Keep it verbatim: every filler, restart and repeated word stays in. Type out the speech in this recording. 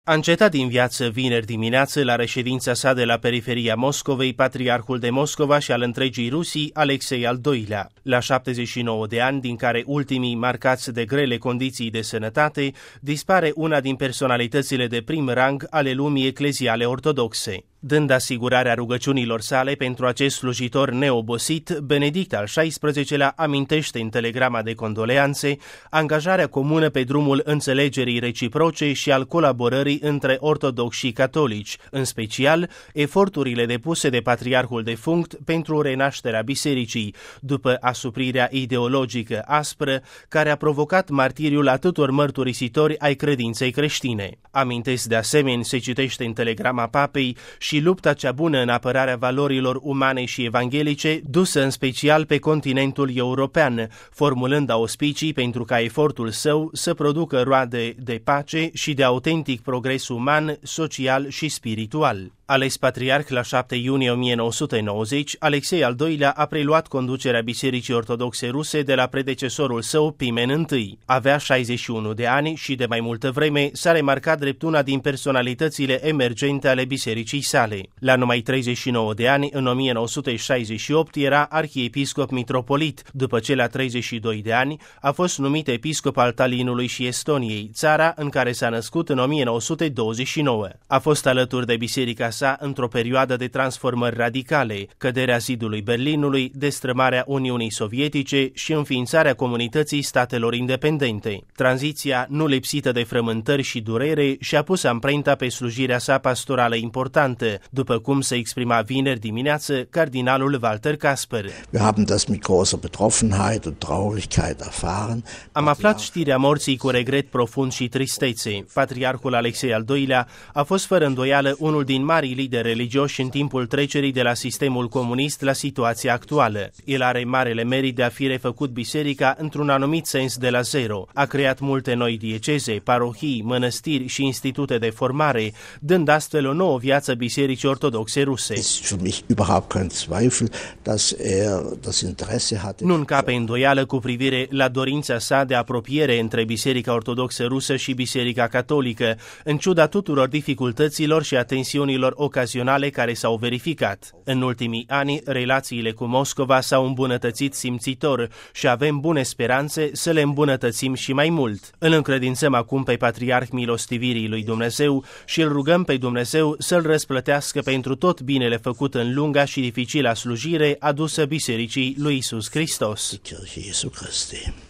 A încetat din viață vineri dimineață la reședința sa de la periferia Moscovei Patriarhul de Moscova și al întregii Rusii, Alexei al doilea. La șaptezeci și nouă de ani, din care ultimii marcați de grele condiții de sănătate, dispare una din personalitățile de prim rang ale lumii ecleziale ortodoxe. Dând asigurarea rugăciunilor sale pentru acest slujitor neobosit, Benedict al șaisprezecelea amintește în telegrama de condoleanțe angajarea comună pe drumul înțelegerii reciproce și al colaborării între ortodoxi și catolici, în special eforturile depuse de patriarhul defunct pentru renașterea bisericii, după asuprirea ideologică aspră care a provocat martiriul atâtor mărturisitori ai credinței creștine. Amintesc de asemenea, se citește în telegrama papei, și lupta cea bună în apărarea valorilor umane și evanghelice, dusă în special pe continentul european, formulând auspicii pentru ca efortul său să producă roade de pace și de autentic progres uman, social și spiritual. Ales patriarh la șapte iunie o mie nouă sute nouăzeci, Alexei al doilea a preluat conducerea Bisericii Ortodoxe Ruse de la predecesorul său, Pimen I. Avea șaizeci și unu de ani și de mai multă vreme s-a remarcat drept una din personalitățile emergente ale bisericii sale. La numai treizeci și nouă de ani, în o mie nouă sute șaizeci și opt, era arhiepiscop mitropolit, după ce la treizeci și doi de ani a fost numit episcop al Tallinului și Estoniei, țara în care s-a născut în o mie nouă sute douăzeci și nouă. A fost alături de biserica sa într-o perioadă de transformări radicale, căderea zidului Berlinului, destrămarea Uniunii Sovietice și înființarea Comunității Statelor Independente. Tranziția, nu lipsită de frământări și durere, și-a pus amprenta pe slujirea sa pastorală importantă, după cum se exprima vineri dimineață cardinalul Walter Kasper. Am aflat știrea morții cu regret profund și tristețe. Patriarhul Alexei al doilea a fost fără îndoială unul din marii lideri religioși în timpul trecerii de la sistemul comunist la situația actuală. El are marele merit de a fi refăcut biserica într-un anumit sens de la zero. A creat multe noi dieceze, parohii, mănăstiri și institute de formare, dând astfel o nouă viață bisericii ortodoxe ruse. Nu încape îndoială cu privire la dorința sa de apropiere între Biserica Ortodoxă Rusă și Biserica Catolică, în ciuda tuturor dificultăților și a tensiunilor ocazionale care s-au verificat. În ultimii ani, relațiile cu Moscova s-au îmbunătățit simțitor și avem bune speranțe să le îmbunătățim și mai mult. Îl încredințăm acum pe Patriarh milostivirii lui Dumnezeu și îl rugăm pe Dumnezeu să-l răsplătească pentru tot binele făcut în lunga și dificila slujire adusă Bisericii lui Iisus Hristos.